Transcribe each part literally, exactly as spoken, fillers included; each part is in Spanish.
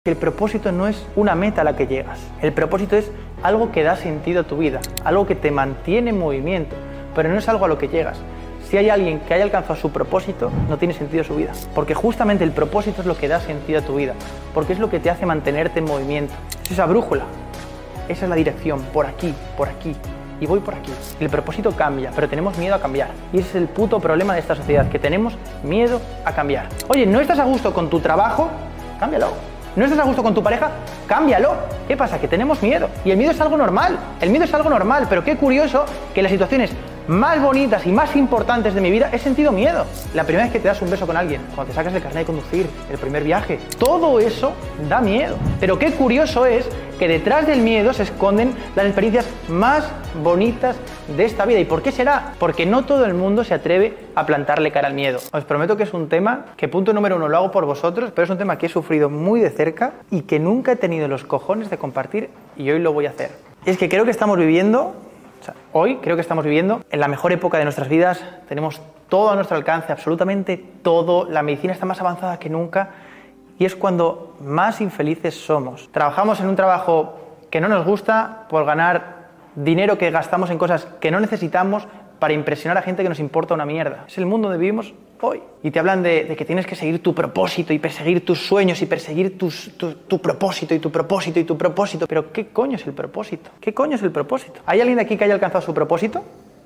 El propósito no es una meta a la que llegas. El propósito es algo que da sentido a tu vida, algo que te mantiene en movimiento, pero no es algo a lo que llegas. Si hay alguien que haya alcanzado su propósito, no tiene sentido su vida. Porque justamente el propósito es lo que da sentido a tu vida, porque es lo que te hace mantenerte en movimiento. Es esa brújula, esa es la dirección, por aquí, por aquí, y voy por aquí. El propósito cambia, pero tenemos miedo a cambiar. Y ese es el puto problema de esta sociedad, que tenemos miedo a cambiar. Oye, ¿no estás a gusto con tu trabajo? Cámbialo. ¿No estás a gusto con tu pareja? ¡Cámbialo! ¿Qué pasa? Que tenemos miedo. Y el miedo es algo normal. El miedo es algo normal, pero qué curioso que en las situaciones más bonitas y más importantes de mi vida he sentido miedo. La primera vez que te das un beso con alguien, cuando te sacas el carnet de conducir, el primer viaje, todo eso da miedo. Pero qué curioso es que detrás del miedo se esconden las experiencias más bonitas de esta vida. ¿Y por qué será? Porque no todo el mundo se atreve a plantarle cara al miedo. Os prometo que es un tema que, punto número uno, lo hago por vosotros, pero es un tema que he sufrido muy de cerca y que nunca he tenido los cojones de compartir, y hoy lo voy a hacer. Es que creo que estamos viviendo, o sea, hoy creo que estamos viviendo en la mejor época de nuestras vidas. Tenemos todo a nuestro alcance, absolutamente todo. La medicina está más avanzada que nunca y es cuando más infelices somos. Trabajamos en un trabajo que no nos gusta por ganar dinero que gastamos en cosas que no necesitamos para impresionar a gente que nos importa una mierda. Es el mundo donde vivimos hoy. Y te hablan de, de que tienes que seguir tu propósito y perseguir tus sueños y perseguir tus, tu, tu propósito y tu propósito y tu propósito. Pero ¿qué coño es el propósito? ¿Qué coño es el propósito? ¿Hay alguien de aquí que haya alcanzado su propósito?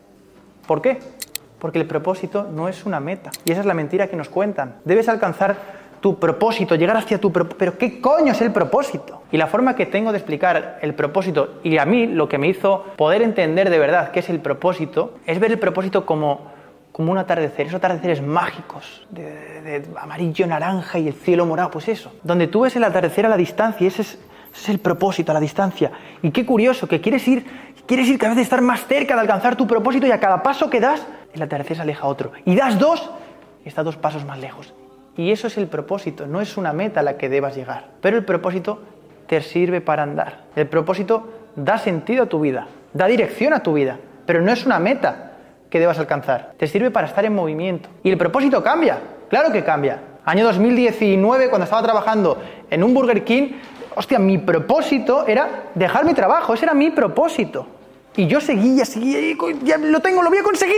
¿Por qué? Porque el propósito no es una meta. Y esa es la mentira que nos cuentan. Debes alcanzar tu propósito, llegar hacia tu propósito. ¿Pero qué coño es el propósito? Y la forma que tengo de explicar el propósito, y a mí lo que me hizo poder entender de verdad qué es el propósito, es ver el propósito como, como un atardecer, esos atardeceres mágicos, de, de, de amarillo, naranja y el cielo morado, pues eso. Donde tú ves el atardecer a la distancia, ese es, ese es el propósito, a la distancia. Y qué curioso, que quieres ir, quieres ir cada vez estar más cerca de alcanzar tu propósito y a cada paso que das, el atardecer se aleja a otro. Y das dos, y está dos pasos más lejos. Y eso es el propósito, no es una meta a la que debas llegar. Pero el propósito te sirve para andar. El propósito da sentido a tu vida, da dirección a tu vida, pero no es una meta que debas alcanzar. Te sirve para estar en movimiento. Y el propósito cambia, claro que cambia. Año dos mil diecinueve, cuando estaba trabajando en un Burger King, hostia, mi propósito era dejar mi trabajo, ese era mi propósito. Y yo seguía, seguía, ya lo tengo, lo voy a conseguir.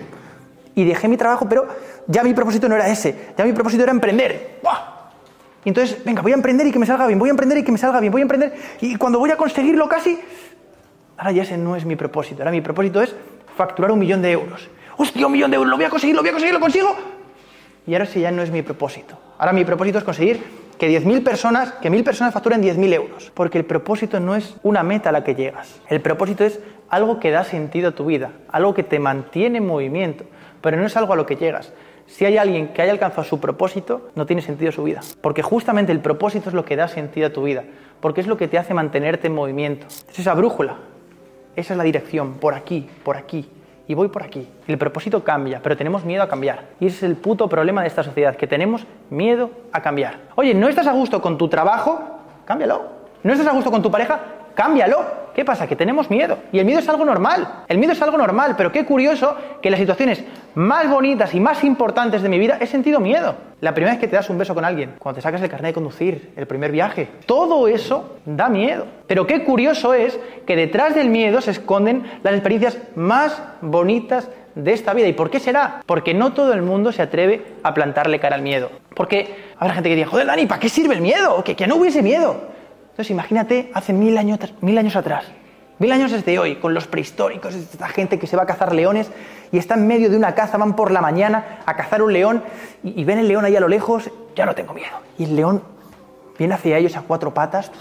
Y dejé mi trabajo, pero ya mi propósito no era ese, ya mi propósito era emprender. ¡Buah! Y entonces, venga, voy a emprender y que me salga bien, voy a emprender y que me salga bien, voy a emprender, y cuando voy a conseguirlo casi, ahora ya ese no es mi propósito, ahora mi propósito es facturar un millón de euros. ¡Hostia, un millón de euros! Lo voy a conseguir, lo voy a conseguir, lo consigo. Y ahora ese ya no es mi propósito. Ahora mi propósito es conseguir que diez mil personas, que mil personas facturen diez mil euros. Porque el propósito no es una meta a la que llegas. El propósito es algo que da sentido a tu vida, algo que te mantiene en movimiento, pero no es algo a lo que llegas. Si hay alguien que haya alcanzado su propósito, no tiene sentido su vida. Porque justamente el propósito es lo que da sentido a tu vida, porque es lo que te hace mantenerte en movimiento. Es esa brújula, esa es la dirección, por aquí, por aquí, y voy por aquí. El propósito cambia, pero tenemos miedo a cambiar. Y ese es el puto problema de esta sociedad, que tenemos miedo a cambiar. Oye, ¿no estás a gusto con tu trabajo? Cámbialo. ¿No estás a gusto con tu pareja? Cámbialo. ¿Qué pasa? Que tenemos miedo. Y el miedo es algo normal. El miedo es algo normal, pero qué curioso que en las situaciones más bonitas y más importantes de mi vida he sentido miedo. La primera vez que te das un beso con alguien, cuando te sacas el carnet de conducir, el primer viaje, todo eso da miedo. Pero qué curioso es que detrás del miedo se esconden las experiencias más bonitas de esta vida. ¿Y por qué será? Porque no todo el mundo se atreve a plantarle cara al miedo. Porque habrá gente que diga, joder, Dani, ¿para qué sirve el miedo? Que, que no hubiese miedo. Entonces imagínate hace mil años, mil años atrás, mil años desde hoy, con los prehistóricos, esta gente que se va a cazar leones y está en medio de una caza, van por la mañana a cazar un león y, y ven el león ahí a lo lejos, ya no tengo miedo. Y el león viene hacia ellos a cuatro patas,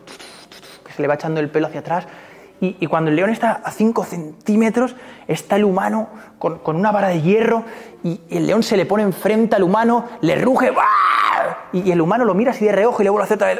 que se le va echando el pelo hacia atrás, y, y cuando el león está a cinco centímetros, está el humano con, con una vara de hierro y, y el león se le pone enfrente al humano, le ruge, y, y el humano lo mira así de reojo y le vuelve a hacer otra vez.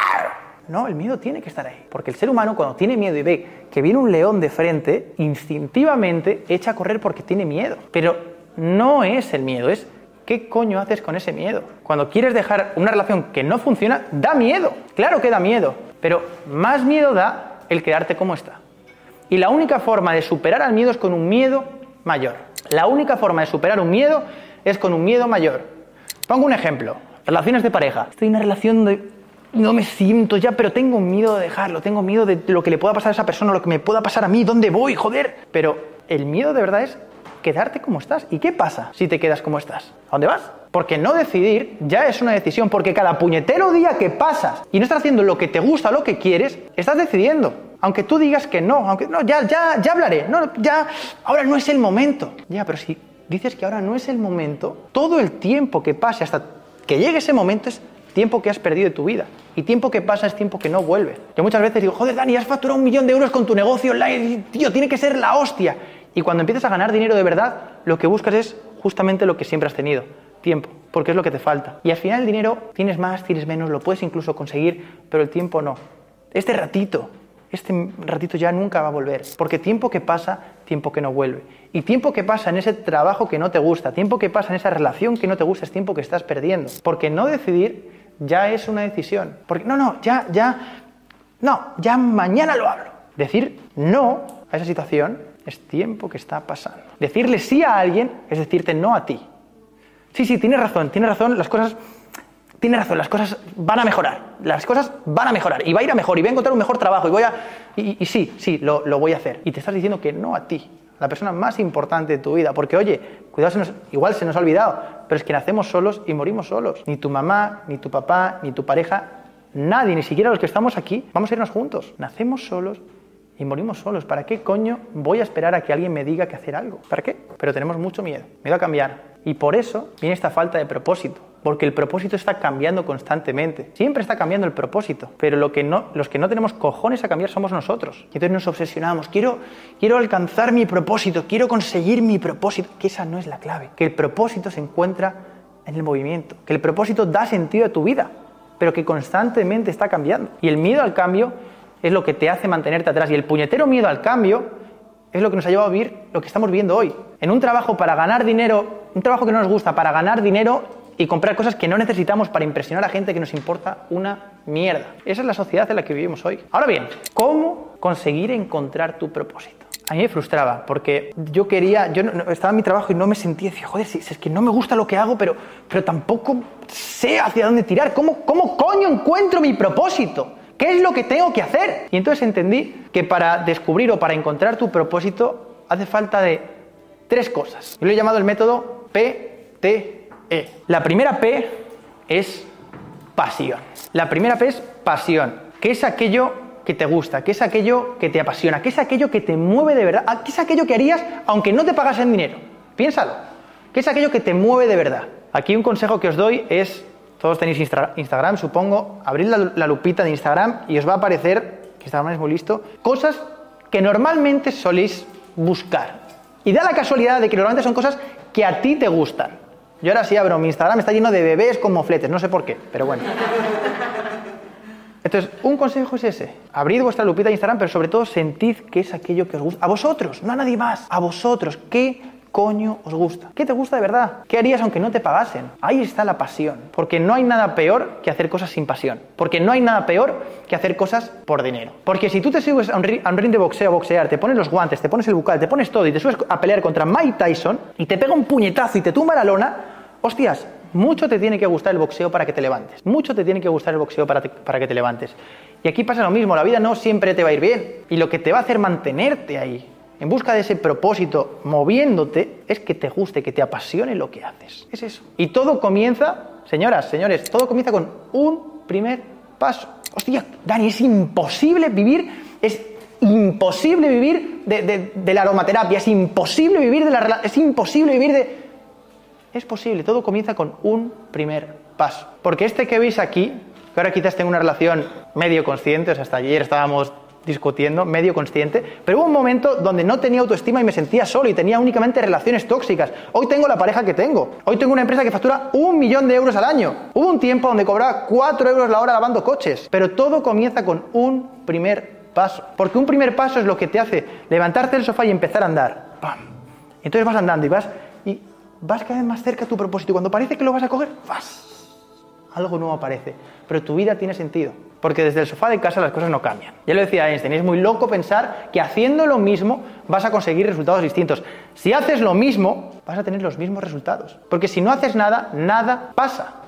No, el miedo tiene que estar ahí. Porque el ser humano, cuando tiene miedo y ve que viene un león de frente, instintivamente echa a correr porque tiene miedo. Pero no es el miedo, es ¿qué coño haces con ese miedo? Cuando quieres dejar una relación que no funciona, da miedo. Claro que da miedo, pero más miedo da el quedarte como está. Y la única forma de superar al miedo es con un miedo mayor. La única forma de superar un miedo es con un miedo mayor. Pongo un ejemplo. Relaciones de pareja. Estoy en una relación de... no me siento ya, pero tengo miedo de dejarlo, tengo miedo de lo que le pueda pasar a esa persona, lo que me pueda pasar a mí, ¿dónde voy? Joder. Pero el miedo de verdad es quedarte como estás. ¿Y qué pasa si te quedas como estás? ¿A dónde vas? Porque no decidir ya es una decisión, porque cada puñetero día que pasas y no estás haciendo lo que te gusta, lo que quieres, estás decidiendo. Aunque tú digas que no, aunque no, ya, ya, ya hablaré, no, ya, ahora no es el momento. Ya, pero si dices que ahora no es el momento, todo el tiempo que pase hasta que llegue ese momento es tiempo que has perdido de tu vida. Y tiempo que pasa es tiempo que no vuelve. Yo muchas veces digo, joder, Dani, has facturado un millón de euros con tu negocio online, tío, tiene que ser la hostia. Y cuando empiezas a ganar dinero de verdad, lo que buscas es justamente lo que siempre has tenido, tiempo, porque es lo que te falta. Y al final el dinero tienes más, tienes menos, lo puedes incluso conseguir, pero el tiempo no. Este ratito, este ratito ya nunca va a volver, porque tiempo que pasa, tiempo que no vuelve. Y tiempo que pasa en ese trabajo que no te gusta, tiempo que pasa en esa relación que no te gusta, es tiempo que estás perdiendo. Porque no decidir ya es una decisión. Porque no, no, ya, ya, no, ya mañana lo hablo. Decir no a esa situación es tiempo que está pasando. Decirle sí a alguien es decirte no a ti. Sí, sí, tienes razón, tienes razón, las cosas, tienes razón, las cosas van a mejorar, las cosas van a mejorar y va a ir a mejor y voy a encontrar un mejor trabajo y voy a, y, y sí, sí, lo, lo voy a hacer. Y te estás diciendo que no a ti, la persona más importante de tu vida, porque oye, cuidado, se nos, igual se nos ha olvidado, pero es que nacemos solos y morimos solos. Ni tu mamá, ni tu papá, ni tu pareja, nadie, ni siquiera los que estamos aquí, vamos a irnos juntos. Nacemos solos y morimos solos. ¿Para qué coño voy a esperar a que alguien me diga que hacer algo? ¿Para qué? Pero tenemos mucho miedo, miedo a cambiar. Y por eso viene esta falta de propósito, porque el propósito está cambiando constantemente. Siempre está cambiando el propósito, pero lo que no, los que no tenemos cojones a cambiar somos nosotros. Y entonces nos obsesionamos. Quiero, quiero alcanzar mi propósito, quiero conseguir mi propósito. Que esa no es la clave. Que el propósito se encuentra en el movimiento. Que el propósito da sentido a tu vida, pero que constantemente está cambiando. Y el miedo al cambio es lo que te hace mantenerte atrás. Y el puñetero miedo al cambio es lo que nos ha llevado a vivir lo que estamos viendo hoy. En un trabajo para ganar dinero, un trabajo que no nos gusta, para ganar dinero y comprar cosas que no necesitamos para impresionar a gente que nos importa una mierda. Esa es la sociedad en la que vivimos hoy. Ahora bien, ¿cómo conseguir encontrar tu propósito? A mí me frustraba porque yo quería, yo no, no, estaba en mi trabajo y no me sentía, decía, joder, si, si es que no me gusta lo que hago, pero, pero tampoco sé hacia dónde tirar. ¿Cómo, cómo coño encuentro mi propósito? ¿Qué es lo que tengo que hacer? Y entonces entendí que para descubrir o para encontrar tu propósito hace falta de tres cosas. Yo lo he llamado el método P T E. La primera P es pasión. La primera P es pasión, que es aquello que te gusta, que es aquello que te apasiona, que es aquello que te mueve de verdad, que es aquello que harías aunque no te pagasen dinero. Piénsalo, que es aquello que te mueve de verdad. Aquí un consejo que os doy es, todos tenéis Instra- Instagram, supongo, abrid la, la lupita de Instagram y os va a aparecer, que Instagram es muy listo, cosas que normalmente soléis buscar. Y da la casualidad de que normalmente son cosas que a ti te gustan. Yo ahora sí abro mi Instagram, está lleno de bebés con mofletes, no sé por qué, pero bueno. Entonces, un consejo es ese. Abrid vuestra lupita de Instagram, pero sobre todo sentid qué es aquello que os gusta. A vosotros, no a nadie más. A vosotros, ¿qué coño os gusta? ¿Qué te gusta de verdad? ¿Qué harías aunque no te pagasen? Ahí está la pasión. Porque no hay nada peor que hacer cosas sin pasión. Porque no hay nada peor que hacer cosas por dinero. Porque si tú te subes a un, ring, a un ring de boxeo a boxear, te pones los guantes, te pones el bucal, te pones todo y te subes a pelear contra Mike Tyson y te pega un puñetazo y te tumba la lona, hostias, mucho te tiene que gustar el boxeo para que te levantes. Mucho te tiene que gustar el boxeo para, te, para que te levantes. Y aquí pasa lo mismo, la vida no siempre te va a ir bien. Y lo que te va a hacer mantenerte ahí, en busca de ese propósito, moviéndote, es que te guste, que te apasione lo que haces. Es eso. Y todo comienza, señoras, señores, todo comienza con un primer paso. Hostia, Dani, es imposible vivir, es imposible vivir de, de, de la aromaterapia, es imposible vivir de la es imposible vivir de... Es posible, todo comienza con un primer paso. Porque este que veis aquí, que ahora quizás tengo una relación medio consciente, o sea, hasta ayer estábamos discutiendo, medio consciente, pero hubo un momento donde no tenía autoestima y me sentía solo y tenía únicamente relaciones tóxicas. Hoy tengo la pareja que tengo. Hoy tengo una empresa que factura un millón de euros al año. Hubo un tiempo donde cobraba cuatro euros la hora lavando coches. Pero todo comienza con un primer paso. Porque un primer paso es lo que te hace levantarte del sofá y empezar a andar. ¡Pam! Entonces vas andando y vas... y vas cada vez más cerca a tu propósito y cuando parece que lo vas a coger, ¡vas! Algo nuevo aparece. Pero tu vida tiene sentido. Porque desde el sofá de casa las cosas no cambian. Ya lo decía Einstein, es muy loco pensar que haciendo lo mismo vas a conseguir resultados distintos. Si haces lo mismo, vas a tener los mismos resultados. Porque si no haces nada, nada pasa.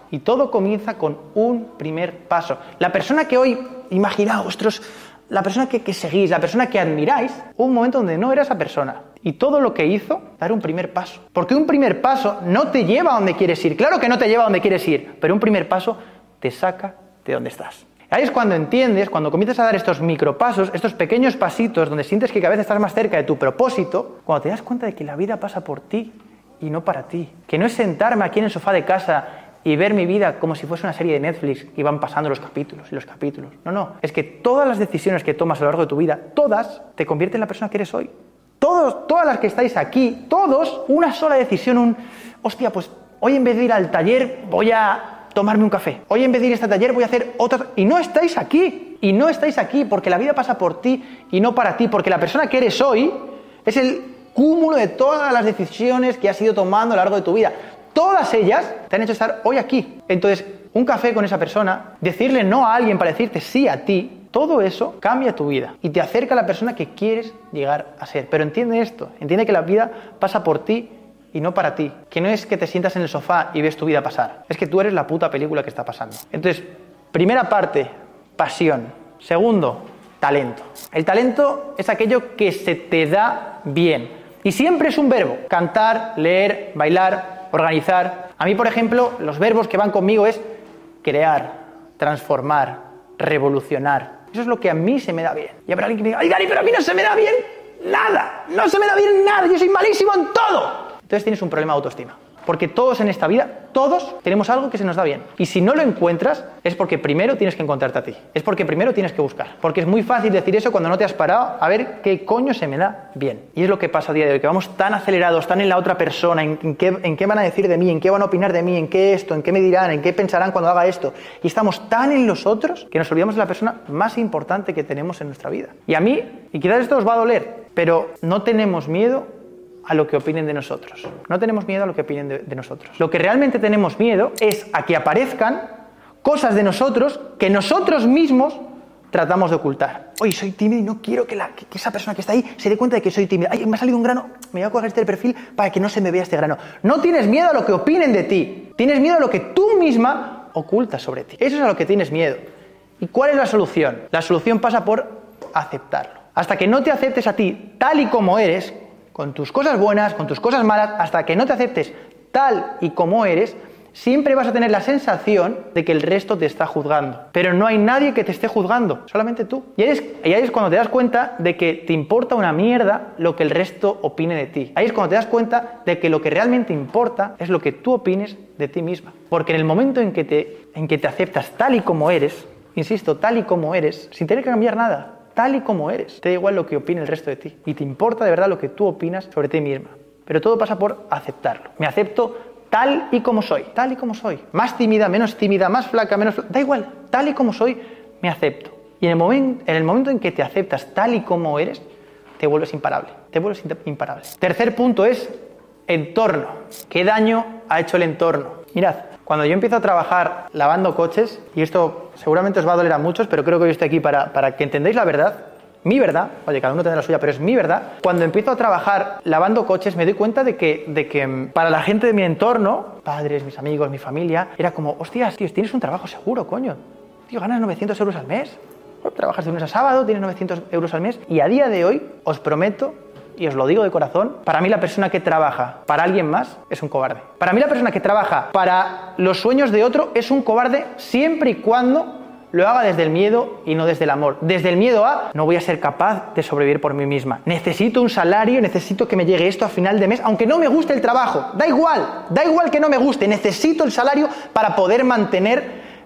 Y todo comienza con un primer paso. La persona que hoy, imaginaos, vuestros, la persona que, que seguís, la persona que admiráis, hubo un momento donde no era esa persona. Y todo lo que hizo, dar un primer paso. Porque un primer paso no te lleva a donde quieres ir. Claro que no te lleva a donde quieres ir, pero un primer paso te saca de donde estás. Ahí es cuando entiendes, cuando comienzas a dar estos micropasos, estos pequeños pasitos donde sientes que cada vez estás más cerca de tu propósito, cuando te das cuenta de que la vida pasa por ti y no para ti. Que no es sentarme aquí en el sofá de casa y ver mi vida como si fuese una serie de Netflix y van pasando los capítulos y los capítulos. No, no. Es que todas las decisiones que tomas a lo largo de tu vida, todas, te convierten en la persona que eres hoy. Todos, todas las que estáis aquí, todos, una sola decisión, un... Hostia, pues hoy en vez de ir al taller voy a tomarme un café. Hoy en vez de ir a este taller voy a hacer otra... Y no estáis aquí. Y no estáis aquí porque la vida pasa por ti y no para ti. Porque la persona que eres hoy es el cúmulo de todas las decisiones que has ido tomando a lo largo de tu vida. Todas ellas te han hecho estar hoy aquí. Entonces, un café con esa persona, decirle no a alguien para decirte sí a ti, todo eso cambia tu vida y te acerca a la persona que quieres llegar a ser. Pero entiende esto, entiende que la vida pasa por ti y no para ti. Que no es que te sientas en el sofá y ves tu vida pasar. Es que tú eres la puta película que está pasando. Entonces, primera parte, pasión. Segundo, talento. El talento es aquello que se te da bien. Y siempre es un verbo. Cantar, leer, bailar, organizar. A mí, por ejemplo, los verbos que van conmigo es crear, transformar, revolucionar. Eso es lo que a mí se me da bien. Y habrá alguien que me diga, ¡ay, Dani, pero a mí no se me da bien nada! ¡No se me da bien nada! ¡Yo soy malísimo en todo! Entonces tienes un problema de autoestima. Porque todos en esta vida, todos tenemos algo que se nos da bien. Y si no lo encuentras, es porque primero tienes que encontrarte a ti. Es porque primero tienes que buscar. Porque es muy fácil decir eso cuando no te has parado a ver qué coño se me da bien. Y es lo que pasa a día de hoy, que vamos tan acelerados, tan en la otra persona, en, en, qué, en qué van a decir de mí, en qué van a opinar de mí, en qué esto, en qué me dirán, en qué pensarán cuando haga esto. Y estamos tan en los otros que nos olvidamos de la persona más importante que tenemos en nuestra vida. Y a mí, y quizás esto os va a doler, pero no tenemos miedo a lo que opinen de nosotros. No tenemos miedo a lo que opinen de, de nosotros. Lo que realmente tenemos miedo es a que aparezcan cosas de nosotros que nosotros mismos tratamos de ocultar. Oye, soy tímido y no quiero que, la, que, que esa persona que está ahí se dé cuenta de que soy tímido. Ay, me ha salido un grano, me voy a coger este perfil para que no se me vea este grano. No tienes miedo a lo que opinen de ti. Tienes miedo a lo que tú misma ocultas sobre ti. Eso es a lo que tienes miedo. ¿Y cuál es la solución? La solución pasa por aceptarlo. Hasta que no te aceptes a ti tal y como eres, con tus cosas buenas, con tus cosas malas, hasta que no te aceptes tal y como eres, siempre vas a tener la sensación de que el resto te está juzgando. Pero no hay nadie que te esté juzgando, solamente tú. Y ahí es, y ahí es cuando te das cuenta de que te importa una mierda lo que el resto opine de ti. Ahí es cuando te das cuenta de que lo que realmente importa es lo que tú opines de ti misma. Porque en el momento en que te, en que te aceptas tal y como eres, insisto, tal y como eres, sin tener que cambiar nada, tal y como eres, te da igual lo que opine el resto de ti. Y te importa de verdad lo que tú opinas sobre ti misma. Pero todo pasa por aceptarlo. Me acepto tal y como soy. Tal y como soy. Más tímida, menos tímida, más flaca, menos flaca. Da igual. Tal y como soy, me acepto. Y en el, momento, en el momento en que te aceptas tal y como eres, te vuelves imparable. Te vuelves imparable. Tercer punto es entorno. ¿Qué daño ha hecho el entorno? Mirad, cuando yo empiezo a trabajar lavando coches, y esto seguramente os va a doler a muchos, pero creo que yo estoy aquí para, para que entendáis la verdad, mi verdad, oye, cada uno tendrá la suya, pero es mi verdad. Cuando empiezo a trabajar lavando coches, me doy cuenta de que, de que para la gente de mi entorno, padres, mis amigos, mi familia, era como, hostias, tío, tienes un trabajo seguro, coño. Tío, ganas novecientos euros al mes. Trabajas de lunes a sábado, tienes novecientos euros al mes. Y a día de hoy, os prometo, y os lo digo de corazón, para mí la persona que trabaja para alguien más es un cobarde. Para mí la persona que trabaja para los sueños de otro es un cobarde siempre y cuando lo haga desde el miedo y no desde el amor. Desde el miedo a, no voy a ser capaz de sobrevivir por mí misma. Necesito un salario, necesito que me llegue esto a final de mes, aunque no me guste el trabajo. Da igual, da igual que no me guste. Necesito el salario para poder mantener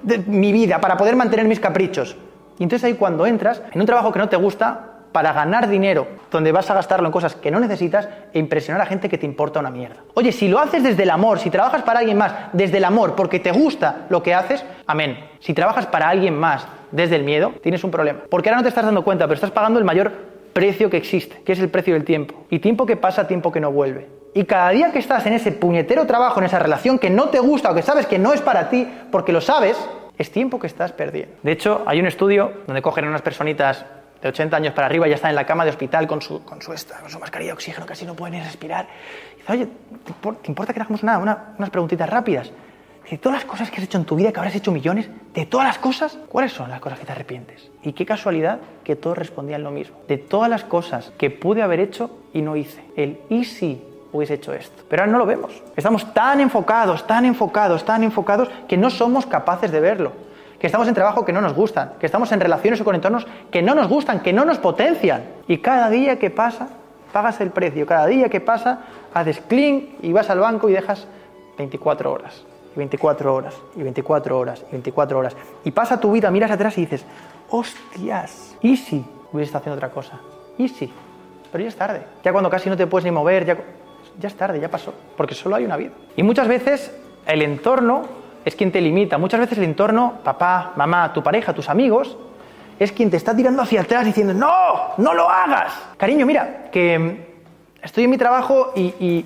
mi vida, para poder mantener mis caprichos. Y entonces ahí cuando entras en un trabajo que no te gusta, para ganar dinero, donde vas a gastarlo en cosas que no necesitas e impresionar a gente que te importa una mierda. Oye, si lo haces desde el amor, si trabajas para alguien más desde el amor porque te gusta lo que haces, amén. Si trabajas para alguien más desde el miedo, tienes un problema. Porque ahora no te estás dando cuenta, pero estás pagando el mayor precio que existe, que es el precio del tiempo. Y tiempo que pasa, tiempo que no vuelve. Y cada día que estás en ese puñetero trabajo, en esa relación que no te gusta o que sabes que no es para ti, porque lo sabes, es tiempo que estás perdiendo. De hecho, hay un estudio donde cogen a unas personitas de ochenta años para arriba, ya están en la cama de hospital con su, con su, esta, con su mascarilla de oxígeno, casi no pueden ni respirar. Y dice, oye, ¿te, ¿te importa que hagamos una, una, unas preguntitas rápidas? De todas las cosas que has hecho en tu vida, que habrás hecho millones, de todas las cosas, ¿cuáles son las cosas que te arrepientes? Y qué casualidad que todos respondían lo mismo. De todas las cosas que pude haber hecho y no hice. El ¿y si hubiese hecho esto? Pero ahora no lo vemos. Estamos tan enfocados, tan enfocados, tan enfocados que no somos capaces de verlo. Que estamos en trabajo que no nos gustan, que estamos en relaciones o con entornos que no nos gustan, que no nos potencian. Y cada día que pasa, pagas el precio. Cada día que pasa, haces clink y vas al banco y dejas veinticuatro horas. Y veinticuatro horas, y veinticuatro horas, y veinticuatro horas. Y pasa tu vida, miras atrás y dices, hostias, ¿y si hubiese estado haciendo otra cosa? ¿Y si? Pero ya es tarde. Ya cuando casi no te puedes ni mover, ya, ya es tarde, ya pasó. Porque solo hay una vida. Y muchas veces el entorno es quien te limita. Muchas veces el entorno, papá, mamá, tu pareja, tus amigos, es quien te está tirando hacia atrás diciendo, ¡no! ¡No lo hagas! Cariño, mira, que estoy en mi trabajo y, y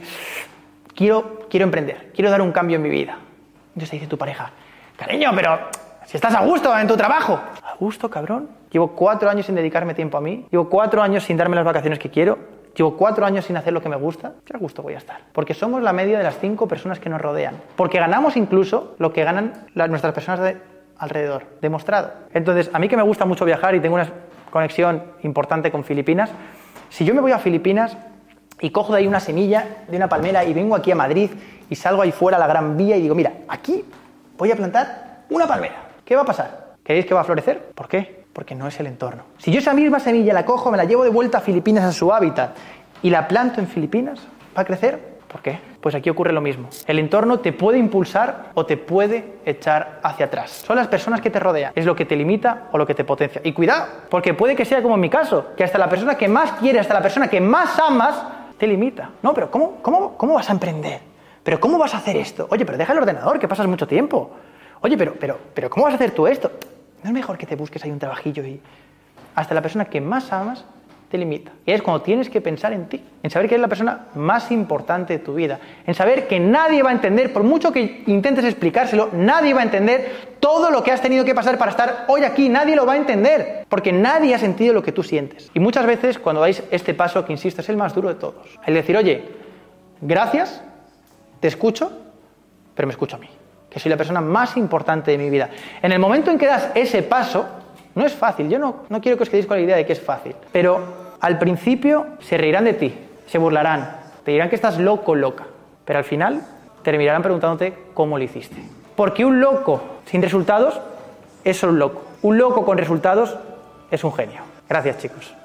quiero, quiero emprender, quiero dar un cambio en mi vida. Entonces te dice tu pareja, cariño, pero si estás a gusto en tu trabajo. ¿A gusto, cabrón? Llevo cuatro años sin dedicarme tiempo a mí. Llevo cuatro años sin darme las vacaciones que quiero. Llevo cuatro años sin hacer lo que me gusta. ¿Qué a gusto voy a estar? Porque somos la media de las cinco personas que nos rodean. Porque ganamos incluso lo que ganan las, nuestras personas de alrededor. Demostrado. Entonces, a mí que me gusta mucho viajar y tengo una conexión importante con Filipinas, si yo me voy a Filipinas y cojo de ahí una semilla de una palmera y vengo aquí a Madrid y salgo ahí fuera a la Gran Vía y digo, mira, aquí voy a plantar una palmera. ¿Qué va a pasar? ¿Creéis que va a florecer? ¿Por qué? Porque no es el entorno. Si yo esa misma semilla la cojo, me la llevo de vuelta a Filipinas, a su hábitat, y la planto en Filipinas, ¿va a crecer? ¿Por qué? Pues aquí ocurre lo mismo. El entorno te puede impulsar o te puede echar hacia atrás. Son las personas que te rodean. Es lo que te limita o lo que te potencia. Y cuidado, porque puede que sea como en mi caso, que hasta la persona que más quieres, hasta la persona que más amas, te limita. No, pero ¿cómo, cómo, cómo vas a emprender? ¿Pero cómo vas a hacer esto? Oye, pero deja el ordenador, que pasas mucho tiempo. Oye, pero, pero, pero ¿cómo vas a hacer tú esto? ¿No es mejor que te busques ahí un trabajillo y hasta la persona que más amas te limita? Y es cuando tienes que pensar en ti, en saber que eres la persona más importante de tu vida, en saber que nadie va a entender, por mucho que intentes explicárselo, nadie va a entender todo lo que has tenido que pasar para estar hoy aquí, nadie lo va a entender, porque nadie ha sentido lo que tú sientes. Y muchas veces cuando dais este paso, que insisto, es el más duro de todos, el decir, oye, gracias, te escucho, pero me escucho a mí, que soy la persona más importante de mi vida. En el momento en que das ese paso, no es fácil, yo no, no quiero que os quedéis con la idea de que es fácil, pero al principio se reirán de ti, se burlarán, te dirán que estás loco o loca, pero al final terminarán preguntándote cómo lo hiciste. Porque un loco sin resultados es solo un loco, un loco con resultados es un genio. Gracias, chicos.